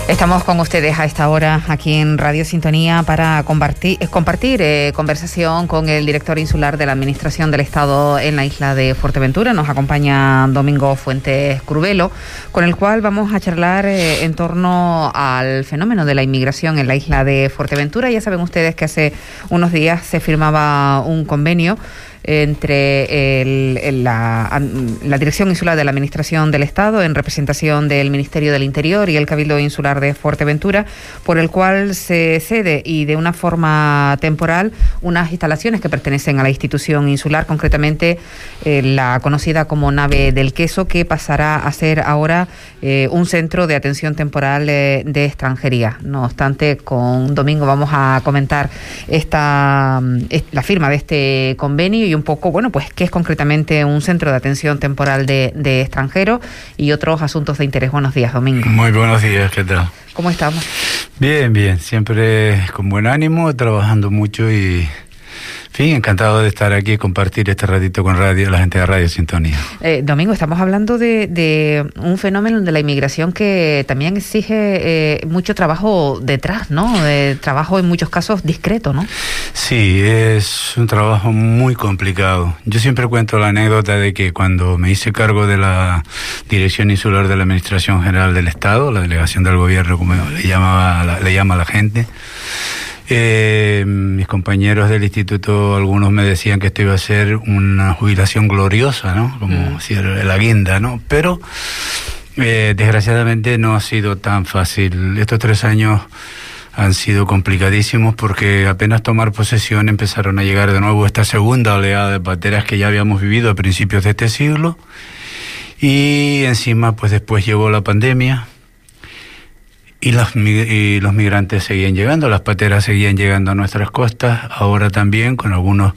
Estamos con ustedes a esta hora aquí en Radio Sintonía para compartir conversación con el director insular de la Administración del Estado en la isla de Fuerteventura. Nos acompaña Domingo Fuentes Curvelo, con el cual vamos a charlar en torno al fenómeno de la inmigración en la isla de Fuerteventura. Ya saben ustedes que hace unos días se firmaba un convenio entre la Dirección Insular de la Administración del Estado, en representación del Ministerio del Interior y el Cabildo Insular de Fuerteventura, por el cual se cede y de una forma temporal unas instalaciones que pertenecen a la institución insular, concretamente la conocida como Nave del Queso, que pasará a ser ahora un centro de atención temporal de extranjería. No obstante, con Domingo vamos a comentar la firma de este convenio y un poco, bueno, pues qué es concretamente un centro de atención temporal de extranjeros y otros asuntos de interés. Buenos días, Domingo. Muy buenos días, ¿qué tal? ¿Cómo estamos? Bien, siempre con buen ánimo, trabajando mucho y... En fin, encantado de estar aquí y compartir este ratito con la gente de Radio Sintonía. Domingo, estamos hablando de un fenómeno de la inmigración que también exige mucho trabajo detrás, ¿no? Trabajo en muchos casos discreto, ¿no? Sí, es un trabajo muy complicado. Yo siempre cuento la anécdota de que cuando me hice cargo de la Dirección Insular de la Administración General del Estado, la delegación del gobierno, como le llama la gente, mis compañeros del instituto, algunos me decían que esto iba a ser una jubilación gloriosa, ¿no? Como si era la guinda, ¿no? Pero desgraciadamente no ha sido tan fácil. Estos 3 años han sido complicadísimos porque apenas tomar posesión empezaron a llegar de nuevo esta segunda oleada de pateras que ya habíamos vivido a principios de este siglo, y encima pues después llegó la pandemia. Y los migrantes seguían llegando, las pateras seguían llegando a nuestras costas, ahora también con algunos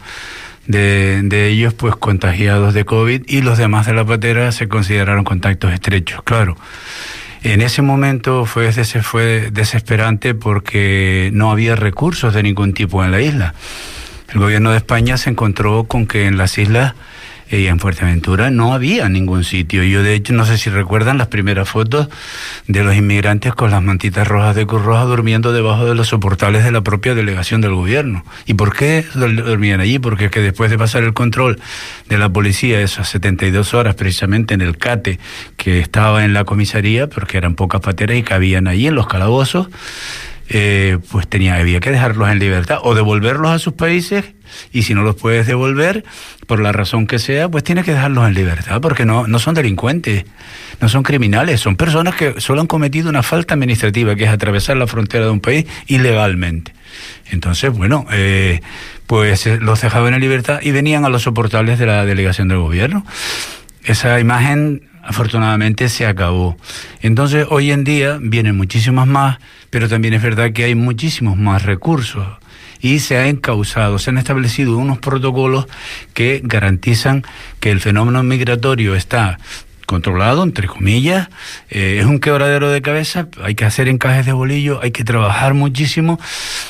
de ellos pues contagiados de COVID, y los demás de la patera se consideraron contactos estrechos. Claro, en ese momento fue desesperante porque no había recursos de ningún tipo en la isla. El gobierno de España se encontró con que en las islas y en Fuerteventura no había ningún sitio. Yo, de hecho, no sé si recuerdan las primeras fotos de los inmigrantes con las mantitas rojas de Cruz Roja durmiendo debajo de los soportales de la propia delegación del gobierno. ¿Y por qué dormían allí? Porque es que después de pasar el control de la policía, esas 72 horas precisamente en el CATE que estaba en la comisaría, porque eran pocas pateras y cabían allí en los calabozos, pues había que dejarlos en libertad o devolverlos a sus países, y si no los puedes devolver, por la razón que sea, pues tienes que dejarlos en libertad, porque no son delincuentes, no son criminales, son personas que solo han cometido una falta administrativa, que es atravesar la frontera de un país ilegalmente. Entonces, bueno, pues los dejaban en libertad y venían a los soportales de la delegación del gobierno. Esa imagen afortunadamente se acabó. Entonces hoy en día vienen muchísimas más, pero también es verdad que hay muchísimos más recursos y se han establecido unos protocolos que garantizan que el fenómeno migratorio está controlado, entre comillas. Es un quebradero de cabeza, hay que hacer encajes de bolillo, hay que trabajar muchísimo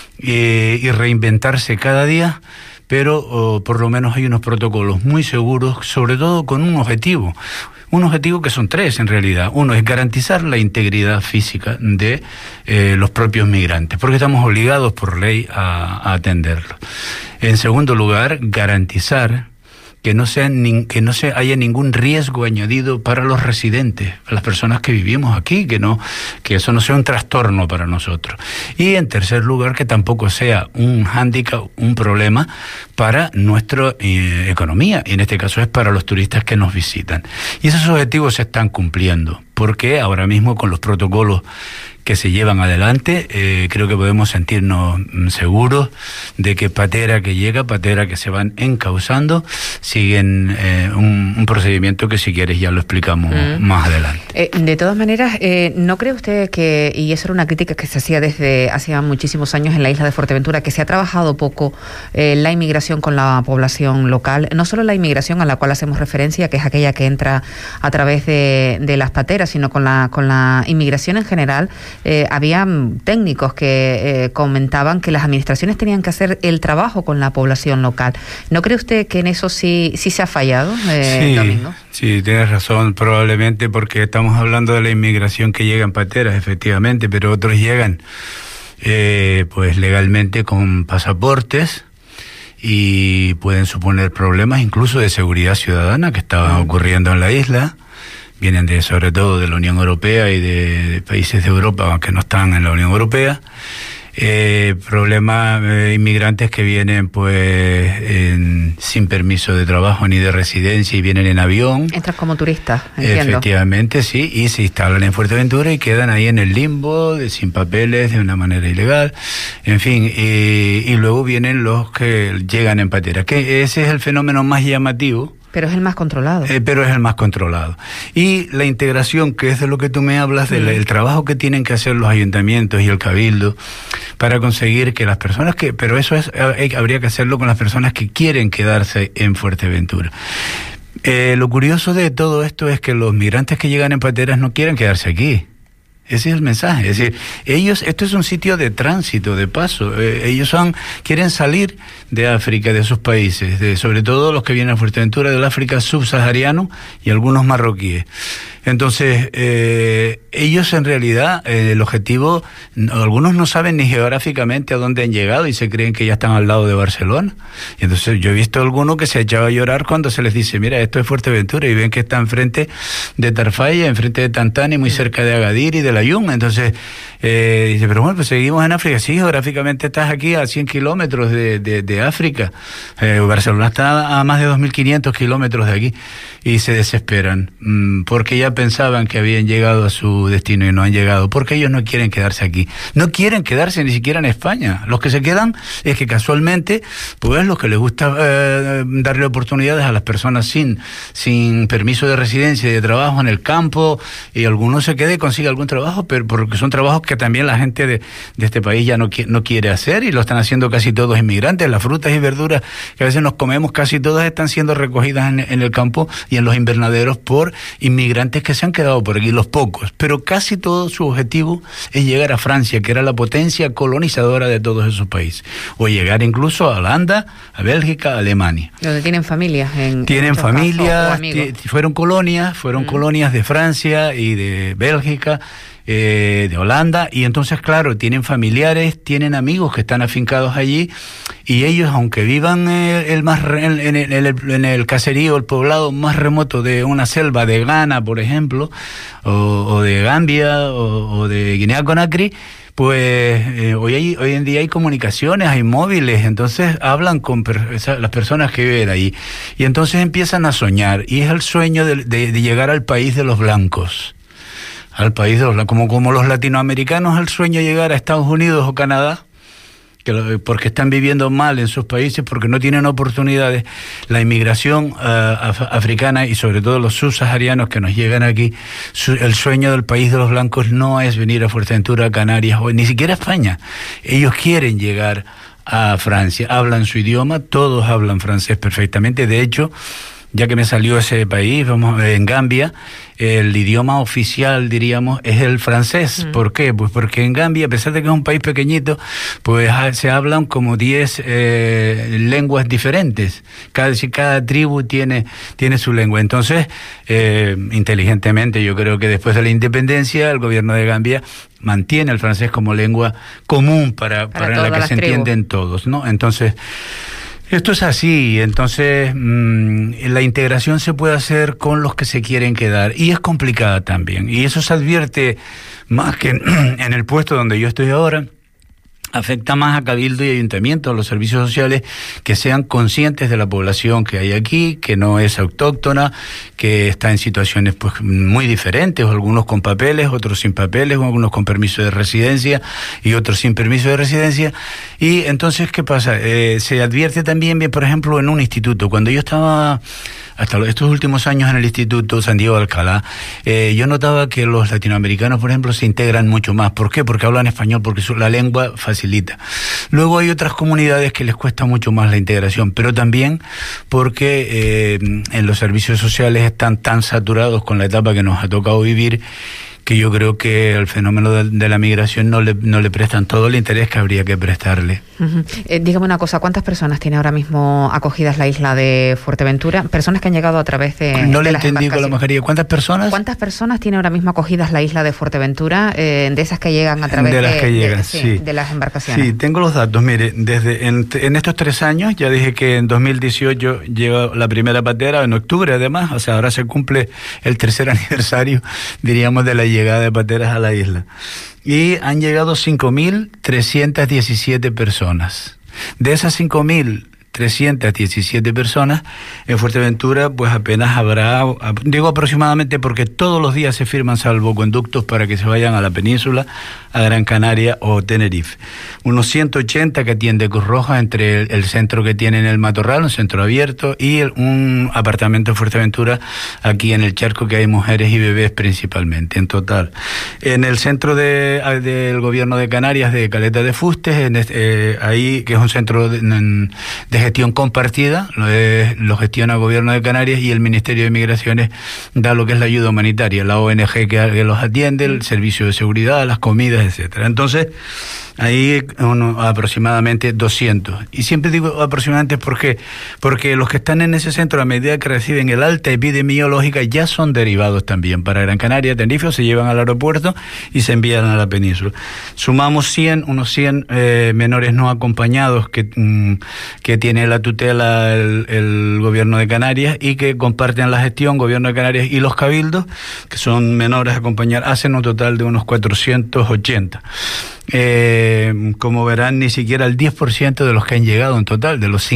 y reinventarse cada día, pero por lo menos hay unos protocolos muy seguros, sobre todo con un objetivo que son 3 en realidad. Uno es garantizar la integridad física de los propios migrantes, porque estamos obligados por ley a atenderlos. En segundo lugar, garantizar que no haya ningún riesgo añadido para los residentes, para las personas que vivimos aquí, que eso no sea un trastorno para nosotros. Y en tercer lugar, que tampoco sea un hándicap, un problema para nuestra economía, y en este caso es para los turistas que nos visitan. Y esos objetivos se están cumpliendo, porque ahora mismo con los protocolos que se llevan adelante, creo que podemos sentirnos seguros de que patera que llega, patera que se van encauzando, siguen un procedimiento que, si quieres, ya lo explicamos más adelante. De todas maneras, ¿no cree usted que, y eso era una crítica que se hacía desde hace muchísimos años en la isla de Fuerteventura, que se ha trabajado poco la inmigración con la población local? No solo la inmigración a la cual hacemos referencia, que es aquella que entra a través de las pateras, sino con la inmigración en general. había técnicos que comentaban que las administraciones tenían que hacer el trabajo con la población local. ¿No cree usted que en eso sí se ha fallado, Domingo? Sí, tienes razón, probablemente porque estamos hablando de la inmigración que llega en pateras, efectivamente, pero otros llegan pues legalmente con pasaportes y pueden suponer problemas incluso de seguridad ciudadana que estaban ocurriendo en la isla. Vienen sobre todo de la Unión Europea y de países de Europa que no están en la Unión Europea. Problemas inmigrantes que vienen pues sin permiso de trabajo ni de residencia y vienen en avión. Entran como turistas, entiendo. Efectivamente, sí, y se instalan en Fuerteventura y quedan ahí en el limbo, sin papeles, de una manera ilegal, en fin, y luego vienen los que llegan en patera, que ese es el fenómeno más llamativo. Pero es el más controlado. Pero es el más controlado. Y la integración, que es de lo que tú me hablas, del trabajo que tienen que hacer los ayuntamientos y el cabildo para conseguir que las personas que... Pero eso habría que hacerlo con las personas que quieren quedarse en Fuerteventura. Lo curioso de todo esto es que los migrantes que llegan en pateras no quieren quedarse aquí. Ese es el mensaje. Es decir, esto es un sitio de tránsito, de paso. Ellos quieren salir de África, de sus países, sobre todo los que vienen a Fuerteventura, del África subsahariano y algunos marroquíes. Entonces, ellos en realidad, el objetivo, algunos no saben ni geográficamente a dónde han llegado y se creen que ya están al lado de Barcelona. Y entonces yo he visto a alguno que se ha echado a llorar cuando se les dice, mira, esto es Fuerteventura, y ven que está enfrente de Tarfaya, enfrente de Tantani, muy cerca de Agadir y de La Yun. Entonces, dice, pero bueno, pues seguimos en África. Sí, geográficamente estás aquí a 100 kilómetros de África. Barcelona está a más de 2.500 kilómetros de aquí. Y se desesperan, porque ya pensaban que habían llegado a su destino y no han llegado, porque ellos no quieren quedarse aquí. No quieren quedarse ni siquiera en España. Los que se quedan es que casualmente, pues los que les gusta darle oportunidades a las personas sin permiso de residencia y de trabajo en el campo, y alguno se quede y consigue algún trabajo, pero porque son trabajos que también la gente de este país ya no quiere hacer, y lo están haciendo casi todos inmigrantes. Las frutas y verduras que a veces nos comemos, casi todas están siendo recogidas en el campo y en los invernaderos por inmigrantes que se han quedado por aquí, los pocos, pero casi todo su objetivo es llegar a Francia, que era la potencia colonizadora de todos esos países, o llegar incluso a Holanda, a Bélgica, a Alemania. Donde tienen familias. Tienen familias, fueron colonias de Francia y de Bélgica, de Holanda, y entonces claro, tienen familiares, tienen amigos que están afincados allí, y ellos, aunque vivan en el caserío, el poblado más remoto de una selva de Ghana, por ejemplo, o de Gambia, o de Guinea-Conakry, pues hoy en día hay comunicaciones, hay móviles, entonces hablan con las personas que viven ahí, y entonces empiezan a soñar, y es el sueño de llegar al país de los blancos. Al país como los latinoamericanos, el sueño de llegar a Estados Unidos o Canadá, porque están viviendo mal en sus países, porque no tienen oportunidades. La inmigración africana y sobre todo los subsaharianos que nos llegan aquí, el sueño del país de los blancos no es venir a Fuerteventura, a Canarias o ni siquiera a España. Ellos quieren llegar a Francia, hablan su idioma, todos hablan francés perfectamente. De hecho, ya que me salió ese país, en Gambia, el idioma oficial, diríamos, es el francés. ¿Por qué? Pues porque en Gambia, a pesar de que es un país pequeñito, pues se hablan como 10 lenguas diferentes. Cada tribu tiene su lengua. Entonces, inteligentemente, yo creo que después de la independencia, el gobierno de Gambia mantiene el francés como lengua común para la que se entienden todos, ¿no? Entonces, esto es así. Entonces la integración se puede hacer con los que se quieren quedar, y es complicada también, y eso se advierte más que en el puesto donde yo estoy ahora. Afecta más a Cabildo y Ayuntamiento, a los servicios sociales, que sean conscientes de la población que hay aquí, que no es autóctona, que está en situaciones pues muy diferentes, algunos con papeles, otros sin papeles, algunos con permiso de residencia y otros sin permiso de residencia. Y entonces, ¿qué pasa? Se advierte también, por ejemplo, en un instituto. Cuando yo estaba hasta estos últimos años en el Instituto San Diego de Alcalá, yo notaba que los latinoamericanos, por ejemplo, se integran mucho más. ¿Por qué? Porque hablan español, porque la lengua facilita. Luego hay otras comunidades que les cuesta mucho más la integración, pero también porque en los servicios sociales están tan saturados con la etapa que nos ha tocado vivir, que yo creo que al fenómeno de la migración no le prestan todo el interés que habría que prestarle. Dígame una cosa, ¿cuántas personas tiene ahora mismo acogidas la isla de Fuerteventura? Personas que han llegado a través de No le las entendí con la mascarilla. ¿Cuántas personas? ¿Cuántas personas tiene ahora mismo acogidas la isla de Fuerteventura, de esas que llegan a través de las que llegan, sí, de las embarcaciones? Sí, tengo los datos. Mire, en estos 3 años, ya dije que en 2018 llegó la primera patera, en octubre además, o sea, ahora se cumple el 3er aniversario, diríamos, de la llegada de pateras a la isla. Y han llegado 5.317 personas. De esas 5.317 personas, en Fuerteventura pues apenas habrá, digo aproximadamente porque todos los días se firman salvoconductos para que se vayan a la península, a Gran Canaria o Tenerife. Unos 180 que atiende Cruz Roja entre el centro que tiene en el Matorral, un centro abierto, y un apartamento en Fuerteventura, aquí en el Charco, que hay mujeres y bebés principalmente, en total. En el centro del gobierno de Canarias, de Caleta de Fustes, ahí, que es un centro de gestión compartida, lo gestiona el gobierno de Canarias, y el Ministerio de Migraciones da lo que es la ayuda humanitaria, la ONG que los atiende, el servicio de seguridad, las comidas, etcétera. Entonces, ahí aproximadamente 200. Y siempre digo aproximadamente porque los que están en ese centro, a medida que reciben el alta epidemiológica, ya son derivados también para Gran Canaria, Tenerife, se llevan al aeropuerto y se envían a la península. Sumamos unos 100 menores no acompañados que tiene la tutela el gobierno de Canarias, y que comparten la gestión gobierno de Canarias y los cabildos, que son menores acompañados, hacen un total de unos 480. Como verán, ni siquiera el 10% de los que han llegado en total, de los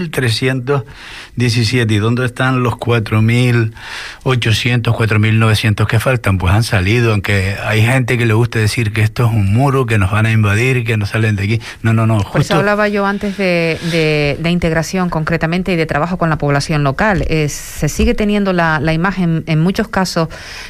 5.317. ¿Y dónde están los 4.800, 4.900 que faltan? Pues han salido, aunque hay gente que le gusta decir que esto es un muro, que nos van a invadir, que no salen de aquí. No. Por eso hablaba yo antes de integración concretamente y de trabajo con la población local. Se sigue teniendo la imagen, en muchos casos,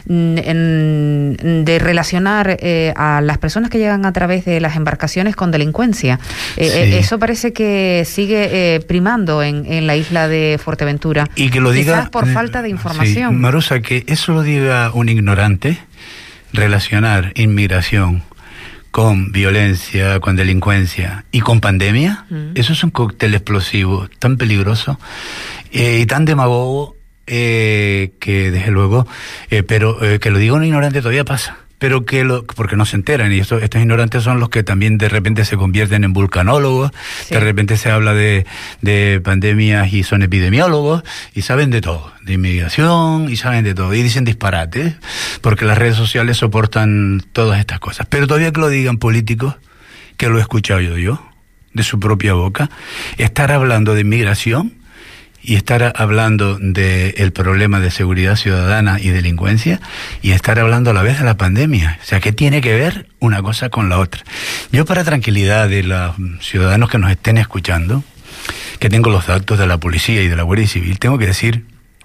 de relacionar a las personas que llegan a través de las embarcaciones con delincuencia. Sí. Eso parece que sigue primando en la isla de Fuerteventura. Y que lo diga, quizás por falta de información. Sí, Marusa, que eso lo diga un ignorante, relacionar inmigración con violencia, con delincuencia y con pandemia, eso es un cóctel explosivo tan peligroso y tan demagogo, que desde luego, pero que lo diga un ignorante todavía pasa. Pero porque no se enteran, y estos ignorantes son los que también de repente se convierten en vulcanólogos, sí. De repente se habla de pandemias y son epidemiólogos, y saben de todo, de inmigración, y saben de todo, y dicen disparates, porque las redes sociales soportan todas estas cosas. Pero todavía que lo digan políticos, que lo he escuchado yo, de su propia boca, estar hablando de inmigración y estar hablando del problema de seguridad ciudadana y delincuencia, y estar hablando a la vez de la pandemia. O sea, ¿qué tiene que ver una cosa con la otra? Yo, para tranquilidad de los ciudadanos que nos estén escuchando, que tengo los datos de la policía y de la Guardia Civil, tengo que decir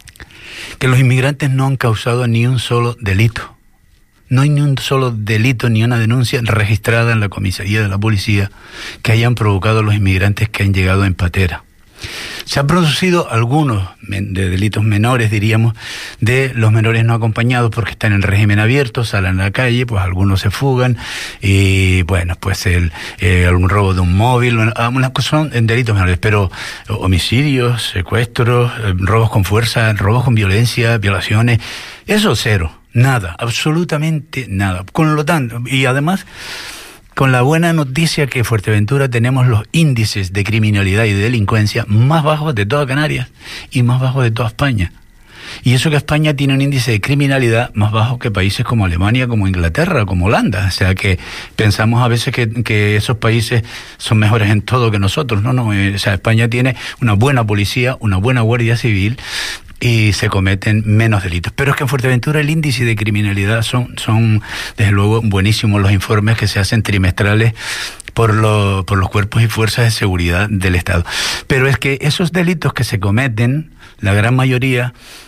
que los inmigrantes no han causado ni un solo delito. No hay ni un solo delito ni una denuncia registrada en la comisaría de la policía que hayan provocado los inmigrantes que han llegado en patera. Se han producido algunos de delitos menores, diríamos, de los menores no acompañados, porque están en régimen abierto, salen a la calle, pues algunos se fugan, y bueno, pues algún robo de un móvil, unas cosas son delitos menores, pero homicidios, secuestros, robos con fuerza, robos con violencia, violaciones, eso cero, nada, absolutamente nada. Con lo tanto, y además, con la buena noticia que en Fuerteventura tenemos los índices de criminalidad y de delincuencia más bajos de toda Canarias y más bajos de toda España. Y eso que España tiene un índice de criminalidad más bajo que países como Alemania, como Inglaterra, como Holanda. O sea, que pensamos a veces que esos países son mejores en todo que nosotros. No. O sea, España tiene una buena policía, una buena Guardia Civil, y se cometen menos delitos. Pero es que en Fuerteventura el índice de criminalidad son desde luego buenísimos los informes que se hacen trimestrales por los cuerpos y fuerzas de seguridad del Estado. Pero es que esos delitos que se cometen, la gran mayoría,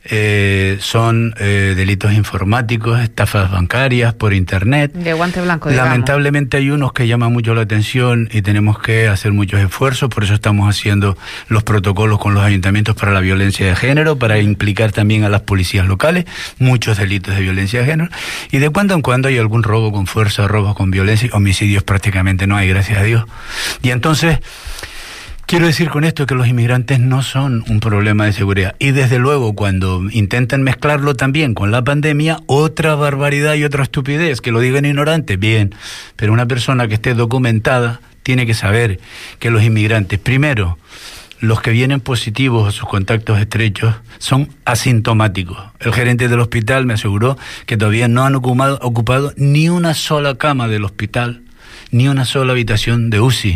son delitos informáticos, estafas bancarias por internet. De guante blanco, digamos. Lamentablemente hay unos que llaman mucho la atención y tenemos que hacer muchos esfuerzos, por eso estamos haciendo los protocolos con los ayuntamientos para la violencia de género, para implicar también a las policías locales, muchos delitos de violencia de género, y de cuando en cuando hay algún robo con fuerza, robos con violencia, homicidios prácticamente no hay, gracias a Dios. Y entonces, quiero decir con esto que los inmigrantes no son un problema de seguridad. Y desde luego, cuando intentan mezclarlo también con la pandemia, otra barbaridad y otra estupidez, que lo digan ignorantes, bien. Pero una persona que esté documentada tiene que saber que los inmigrantes, primero, los que vienen positivos a sus contactos estrechos son asintomáticos. El gerente del hospital me aseguró que todavía no han ocupado ni una sola cama del hospital, ni una sola habitación de UCI.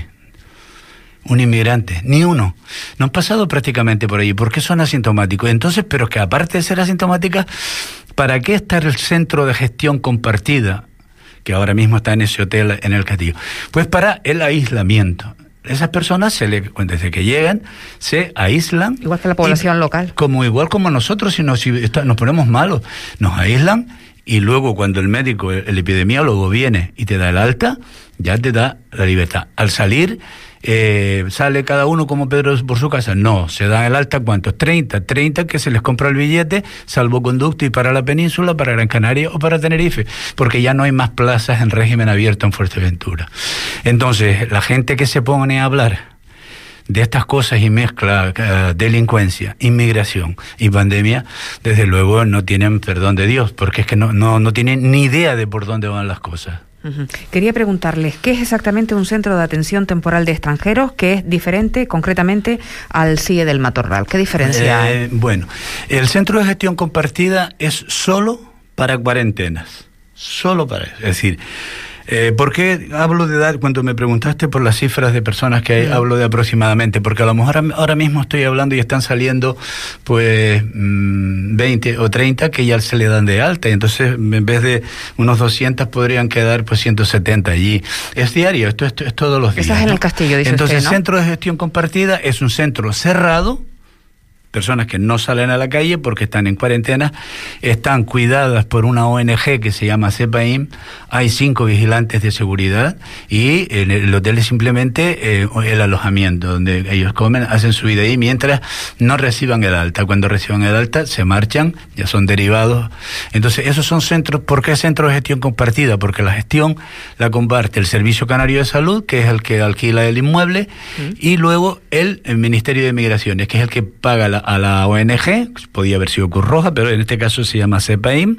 Un inmigrante, ni uno. No han pasado prácticamente por allí. ¿Por qué son asintomáticos? Entonces, pero que aparte de ser asintomáticas, ¿para qué está el centro de gestión compartida, que ahora mismo está en ese hotel en el Castillo? Pues para el aislamiento. Esas personas, desde que llegan, se aíslan. Igual que la población local. Igual como nosotros, si nos ponemos malos, nos aíslan. Y luego cuando el médico, el epidemiólogo viene y te da el alta, ya te da la libertad. Al salir, sale cada uno como Pedro por su casa. No, se da el alta, ¿cuántos? 30 que se les compra el billete, salvoconducto y para la península, para Gran Canaria o para Tenerife, porque ya no hay más plazas en régimen abierto en Fuerteventura. Entonces, la gente que se pone a hablar de estas cosas y mezcla delincuencia, inmigración y pandemia, desde luego no tienen perdón de Dios, porque es que no tienen ni idea de por dónde van las cosas. Quería preguntarles, ¿qué es exactamente un centro de atención temporal de extranjeros que es diferente concretamente al CIE del Matorral? ¿Qué diferencia hay? Bueno, el centro de gestión compartida es solo para cuarentenas, solo para eso. Es decir, ¿por qué hablo de edad? Cuando me preguntaste por las cifras de personas que hay, hablo de aproximadamente, porque a lo mejor ahora mismo estoy hablando y están saliendo pues 20 o 30 que ya se le dan de alta, y entonces en vez de unos 200 podrían quedar pues 170 allí. Es diario, esto es todos los días. Eso es en el Castillo, dice entonces, usted, ¿no? El centro de gestión compartida es un centro cerrado, personas que no salen a la calle porque están en cuarentena, están cuidadas por una ONG que se llama CEPAIM, hay 5 vigilantes de seguridad y en el hotel es simplemente el alojamiento donde ellos comen, hacen su vida ahí mientras no reciban el alta. Cuando reciban el alta se marchan, ya son derivados. Entonces esos son centros. ¿Por qué centros de gestión compartida? Porque la gestión la comparte el Servicio Canario de Salud, que es el que alquila el inmueble, y luego el Ministerio de Migraciones, que es el que paga a la ONG, podía haber sido Cruz Roja, pero en este caso se llama CEPAIM.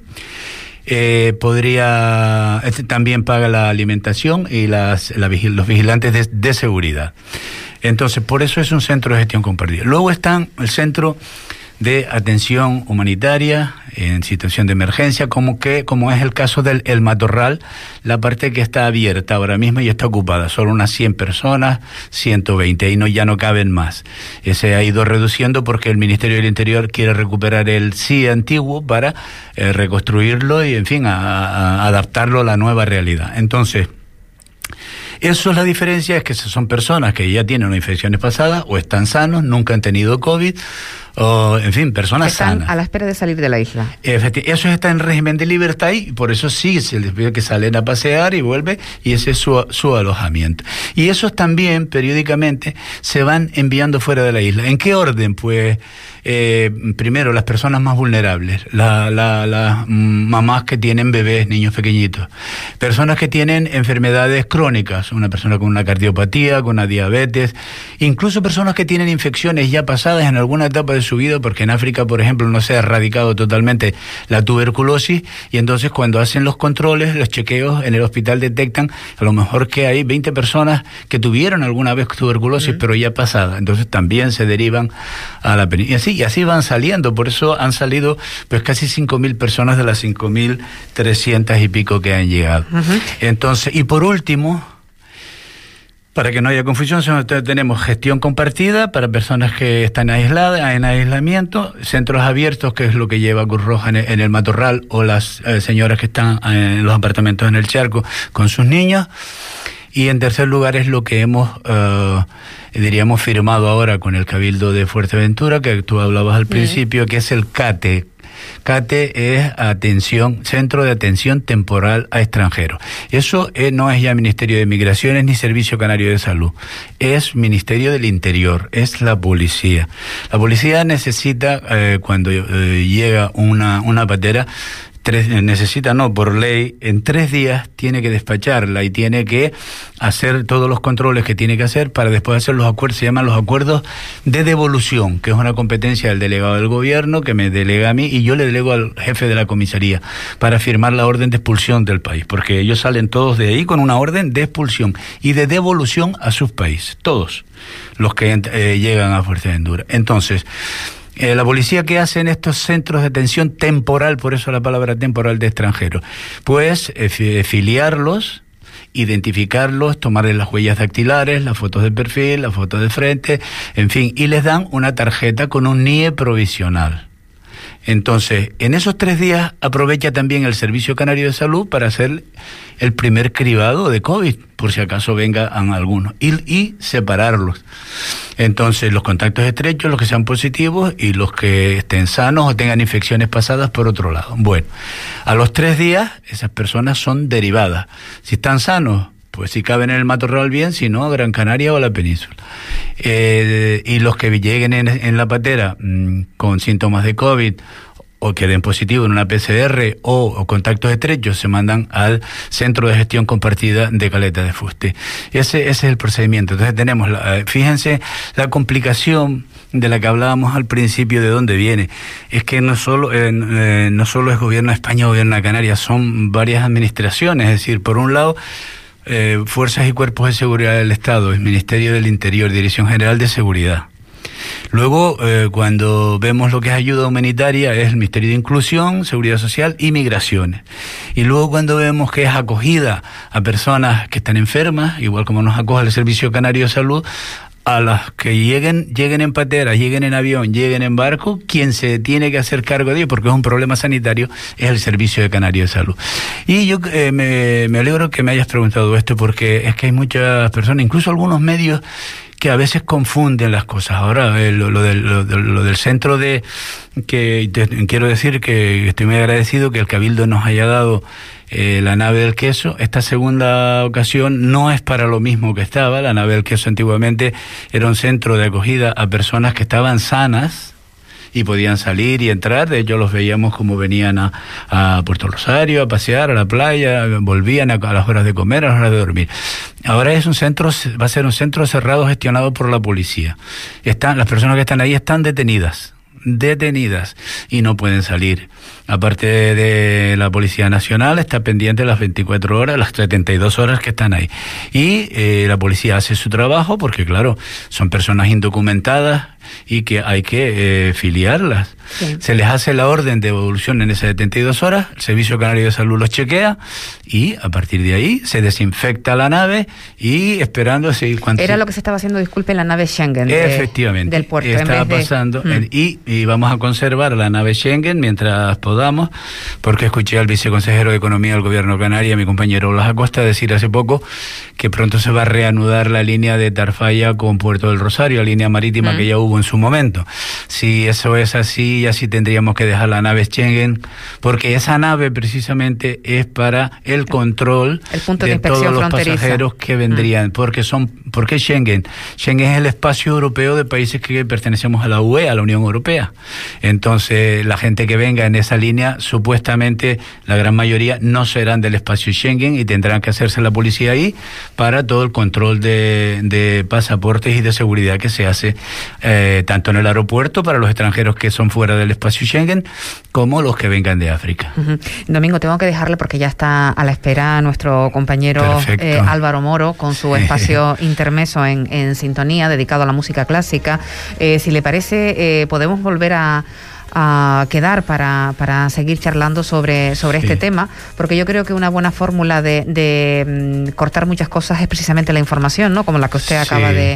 También paga la alimentación y los vigilantes de seguridad. Entonces, por eso es un centro de gestión compartida. Luego están el centro de atención humanitaria en situación de emergencia, como es el caso del El Matorral, la parte que está abierta ahora mismo y está ocupada, solo unas 100 personas, 120, y ya no caben más. Ese ha ido reduciendo porque el Ministerio del Interior quiere recuperar el CIE antiguo para reconstruirlo y, en fin, a adaptarlo a la nueva realidad. Entonces, eso es la diferencia, es que son personas que ya tienen infecciones pasadas o están sanos, nunca han tenido COVID, o en fin, personas están sanas. A la espera de salir de la isla. Eso está en régimen de libertad y por eso sí se les pide que salen a pasear y vuelve, y ese es su alojamiento. Y esos también periódicamente se van enviando fuera de la isla. ¿En qué orden? Pues primero las personas más vulnerables, las mamás que tienen bebés, niños pequeñitos, personas que tienen enfermedades crónicas, una persona con una cardiopatía, con una diabetes, incluso personas que tienen infecciones ya pasadas en alguna etapa de su vida, porque en África, por ejemplo, no se ha erradicado totalmente la tuberculosis, y entonces cuando hacen los controles, los chequeos en el hospital detectan a lo mejor que hay 20 personas que tuvieron alguna vez tuberculosis, pero ya pasada, entonces también se derivan a la península. Y así van saliendo, por eso han salido pues casi 5.000 personas de las 5.300 y pico que han llegado. Entonces, y por último, para que no haya confusión, tenemos gestión compartida para personas que están aisladas, en aislamiento, centros abiertos, que es lo que lleva Cruz Roja en el Matorral, o las señoras que están en los apartamentos en el Charco con sus niños. Y en tercer lugar es lo que hemos, diríamos, firmado ahora con el Cabildo de Fuerteventura, que tú hablabas al principio, que es el CATE. CATE es Centro de Atención Temporal a Extranjeros. Eso no es ya Ministerio de Migraciones ni Servicio Canario de Salud, es Ministerio del Interior, es la policía. La policía necesita, cuando llega una patera, por ley, en 3 días tiene que despacharla y tiene que hacer todos los controles que tiene que hacer para después hacer los acuerdos, se llaman los acuerdos de devolución, que es una competencia del delegado del gobierno que me delega a mí y yo le delego al jefe de la comisaría para firmar la orden de expulsión del país, porque ellos salen todos de ahí con una orden de expulsión y de devolución a sus países, todos los que llegan a Fuerteventura. Entonces, la policía, ¿qué hace en estos centros de detención temporal, por eso la palabra temporal, de extranjeros? Pues filiarlos, identificarlos, tomarles las huellas dactilares, las fotos de perfil, las fotos de frente, en fin, y les dan una tarjeta con un NIE provisional. Entonces, en esos 3 días aprovecha también el Servicio Canario de Salud para hacer el primer cribado de COVID, por si acaso vengan algunos, y separarlos. Entonces, los contactos estrechos, los que sean positivos y los que estén sanos o tengan infecciones pasadas por otro lado. Bueno, a los 3 días esas personas son derivadas. Si están sanos, pues si caben en el Matorral bien, si no, a Gran Canaria o a la península. Y los que lleguen en la patera con síntomas de COVID o que den positivo en una PCR o contactos estrechos, se mandan al Centro de Gestión Compartida de Caleta de Fuste. Ese es el procedimiento. Entonces tenemos, fíjense la complicación de la que hablábamos al principio, de dónde viene. Es que no solo es Gobierno de España o Gobierno de Canarias, son varias administraciones. Es decir, por un lado, Fuerzas y Cuerpos de Seguridad del Estado, el Ministerio del Interior, Dirección General de Seguridad. Luego, cuando vemos lo que es ayuda humanitaria, es el Ministerio de Inclusión, Seguridad Social y Migraciones. Y luego cuando vemos que es acogida a personas que están enfermas, igual como nos acoge el Servicio Canario de Salud, a las que lleguen en patera, lleguen en avión, lleguen en barco, quien se tiene que hacer cargo de ello, porque es un problema sanitario, es el Servicio de Canario de Salud. Y yo me alegro que me hayas preguntado esto, porque es que hay muchas personas, incluso algunos medios, que a veces confunden las cosas. Ahora, lo del centro quiero decir que estoy muy agradecido que el Cabildo nos haya dado la nave del queso. Esta segunda ocasión no es para lo mismo que estaba. La nave del queso antiguamente era un centro de acogida a personas que estaban sanas y podían salir y entrar. De hecho, los veíamos como venían a Puerto Rosario a pasear, a la playa, volvían a las horas de comer, a las horas de dormir. Ahora va a ser un centro cerrado gestionado por la policía. Las personas que están ahí están detenidas y no pueden salir. Aparte de la Policía Nacional, está pendiente las 24 horas, las 72 horas que están ahí. Y la policía hace su trabajo porque, claro, son personas indocumentadas y que hay que filiarlas. Sí. Se les hace la orden de devolución en esas 72 horas, el Servicio Canario de Salud los chequea y a partir de ahí se desinfecta la nave y esperando así. Era lo que se estaba haciendo, disculpe, en la nave Schengen. Efectivamente. Del puerto. Estaba pasando y vamos a conservar la nave Schengen mientras podamos, porque escuché al viceconsejero de Economía del Gobierno Canaria, mi compañero Blas Acosta, decir hace poco que pronto se va a reanudar la línea de Tarfaya con Puerto del Rosario, la línea marítima que ya hubo en su momento. Si eso es así, ya sí tendríamos que dejar la nave Schengen, porque esa nave precisamente es para el control de todos los pasajeros que vendrían, porque Schengen es el espacio europeo de países que pertenecemos a la UE, a la Unión Europea. Entonces, la gente que venga en esa línea, supuestamente la gran mayoría no serán del espacio Schengen y tendrán que hacerse la policía ahí para todo el control de pasaportes y de seguridad que se hace tanto en el aeropuerto para los extranjeros que son fuera del espacio Schengen como los que vengan de África. Domingo, tengo que dejarle porque ya está a la espera nuestro compañero Álvaro Moro con su espacio intermeso en Sintonía, dedicado a la música clásica. Si le parece, podemos volver a quedar para seguir charlando sobre este tema, porque yo creo que una buena fórmula de cortar muchas cosas es precisamente la información, ¿no? Como la que usted acaba de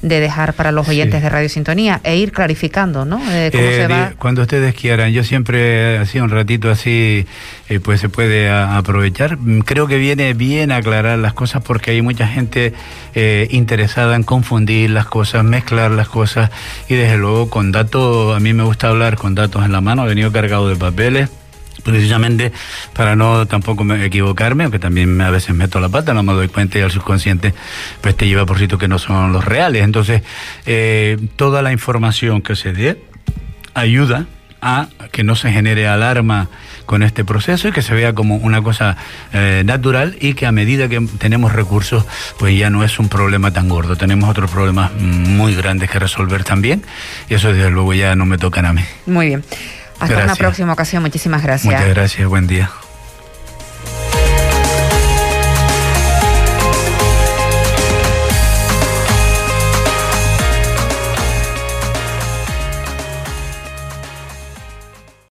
de dejar para los oyentes de Radio Sintonía e ir clarificando, ¿no? Cómo se va. Cuando ustedes quieran. Yo siempre hacía un ratito así, pues se puede aprovechar. Creo que viene bien aclarar las cosas porque hay mucha gente interesada en confundir las cosas, mezclar las cosas y desde luego con datos. A mí me gusta hablar con datos en la mano. He venido cargado de papeles, precisamente para no tampoco equivocarme, aunque también a veces meto la pata, no me doy cuenta y al subconsciente pues te lleva por sitios que no son los reales. Entonces, toda la información que se dé ayuda a que no se genere alarma con este proceso y que se vea como una cosa natural, y que a medida que tenemos recursos pues ya no es un problema tan gordo. Tenemos otros problemas muy grandes que resolver también, y eso desde luego ya no me tocan a mí. Muy bien. Hasta una próxima ocasión. Muchísimas gracias. Muchas gracias. Buen día.